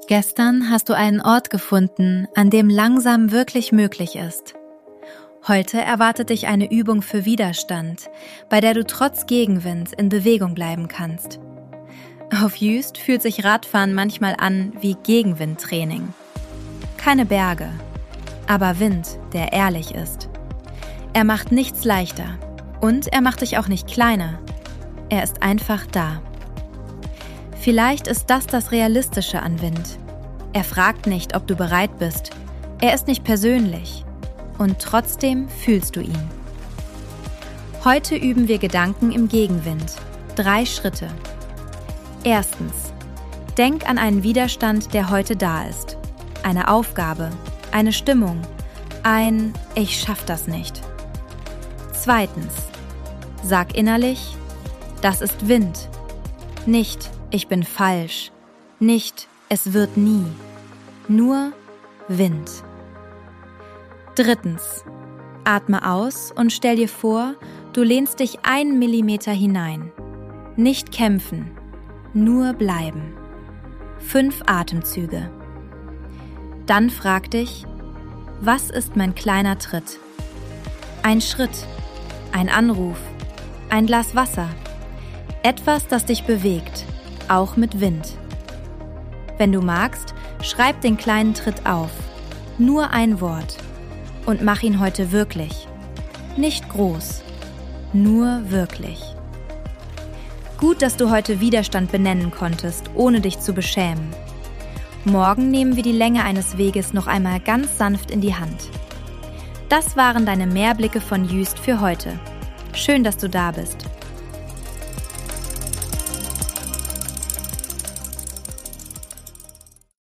Gestern hast du einen Ort gefunden, an dem langsam wirklich möglich ist. Heute erwartet dich eine Übung für Widerstand, bei der du trotz Gegenwind in Bewegung bleiben kannst. Auf Jüst fühlt sich Radfahren manchmal an wie Gegenwindtraining. Keine Berge, aber Wind, der ehrlich ist. Er macht nichts leichter und er macht dich auch nicht kleiner. Er ist einfach da. Vielleicht ist das Realistische an Wind. Er fragt nicht, ob du bereit bist. Er ist nicht persönlich. Und trotzdem fühlst du ihn. Heute üben wir Gedanken im Gegenwind. 3 Schritte. Erstens. Denk an einen Widerstand, der heute da ist. Eine Aufgabe, eine Stimmung, ein Ich schaff das nicht. Zweitens. Sag innerlich, das ist Wind. Nicht, ich bin falsch. Nicht, es wird nie. Nur Wind. Drittens. Atme aus und stell dir vor, du lehnst dich 1 Millimeter hinein. Nicht kämpfen, nur bleiben. 5 Atemzüge. Dann frag dich, was ist mein kleiner Tritt? Ein Schritt, ein Anruf, ein Glas Wasser. Etwas, das dich bewegt, auch mit Wind. Wenn du magst, schreib den kleinen Tritt auf. Nur ein Wort. Und mach ihn heute wirklich. Nicht groß, nur wirklich. Gut, dass du heute Widerstand benennen konntest, ohne dich zu beschämen. Morgen nehmen wir die Länge eines Weges noch einmal ganz sanft in die Hand. Das waren deine Mehrblicke von Jüst für heute. Schön, dass du da bist.